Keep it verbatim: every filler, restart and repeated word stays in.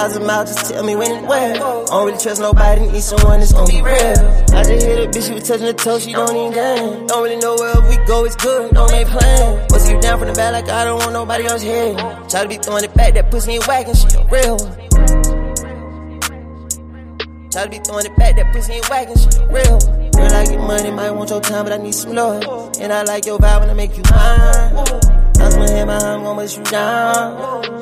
thousand miles, just tell me when and where. Don't really trust nobody, need someone that's gon' be real. I just hit a bitch, she was touching the toe, she don't even dance. Don't really know where we go, it's good, don't make plans. Bust you down from the back like I don't want nobody else here. Try to be throwing it back, that pussy ain't whacking, she a real one. Try to be throwing it back, that pussy ain't whacking, she a real one. Girl, I get money, might want your time, but I need some love. And I like your vibe when I make you mine. That's my head, my hand, gon' bust you down.